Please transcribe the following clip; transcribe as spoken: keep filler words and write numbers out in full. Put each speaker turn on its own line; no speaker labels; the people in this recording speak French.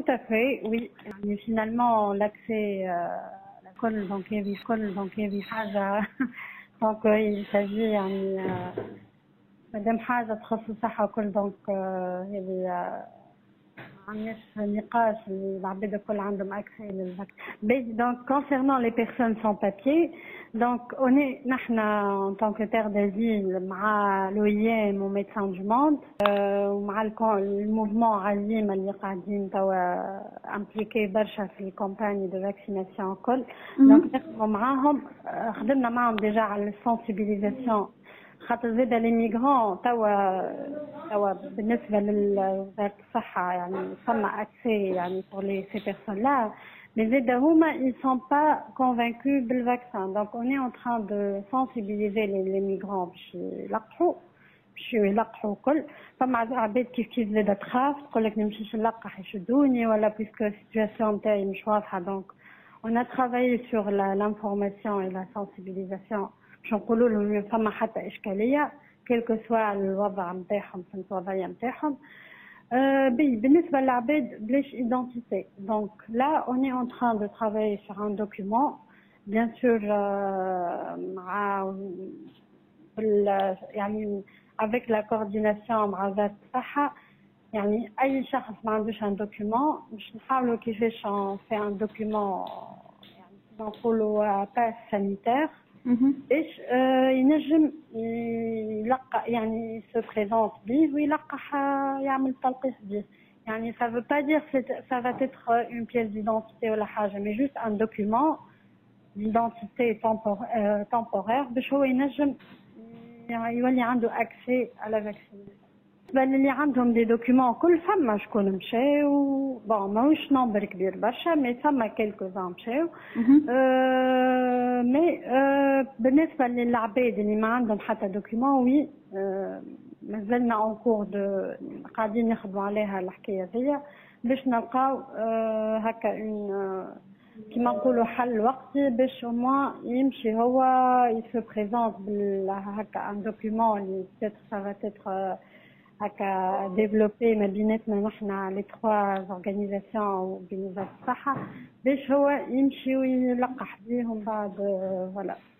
tout à fait, oui. Mais finalement, l'accès à la colle bancaire, colle bancaire, حاجة. Donc, euh, il s'agit يعني euh, مادام حاجة تخص الصحة وكل دونك هذه ما عندناش نقاش اللي العباد الكل عندهم accès للفاكسين. Donc, concernant les personnes sans papier, donc on est نحنا en tant que terre d'asile مع l'O I M و Médecins du Monde ومع الموفمون عزيمة اللي قاعدين توا امبليكي برشا في الكامباني دو فاكسيناسيون الكل. دونك نخدموا معاهم خدمنا معاهم ديجا على السنسيبيليزاسيون خاطر زاد لي ميغرون توا توا بالنسبه لوزاره الصحه يعني فما اكسي يعني pour les ces personnes là mais زاد هما ils sont pas convaincus بالفاكسين. donc on est en train de sensibiliser les, les migrants باش يلقحوا باش يلقحوا الكل. فما عباد كيف كيف زاد تخاف تقول لك نمشيش نلقح يشدوني ولا بيسكو السيتواسيون تاعي مش واضحه. donc on a travaillé sur la, l'information et la sensibilisation باش نقولوا لهم فما حتى اشكاليه كل كو سوا الوضع نتاعهم في الوضعيه نتاعهم. Euh, بالنسبة للعباد بلاش identité. Donc là, on est en train de travailler sur un document, bien sûr, euh, مع يعني avec la coordination مع وزارة الصحة. يعني أي شخص ما عندوش un document باش نحاولوا كيفاش on fait un document يعني نقولوا pass sanitaire. ايش ينجم يلقى يعني se présente به ويلقح يعمل تلقيح به. يعني ça veut pas dire que ça va être une pièce d'identité ولا حاجة mais juste un document d'identité temporaire باش هو ينجم يولي عنده accès à la vaccination. بالنسبة اللي عندهم دي دوكيومون كل فما شكون مشاو بون ماهوش نمبر كبير برشا مي فما كيلكو زان مشاو. مي بالنسبة للعباد اللي ما عندهم حتى دوكيومون وي مازلنا اون كور دو قاعدين نخدموا عليها الحكاية هذيا باش نلقاو هكا اون كيما نقولوا حل وقتي باش او موان يمشي هو يسو بريزونت هكا ان دوكيومون اللي بيتيتر سا فا تيتر هكا ديفلوبي ما بيناتنا نحنا لي تخوا اورغانيزاسيون وبوزارة الصحة باش هو يمشي ويلقح بيهم بعد فوالا.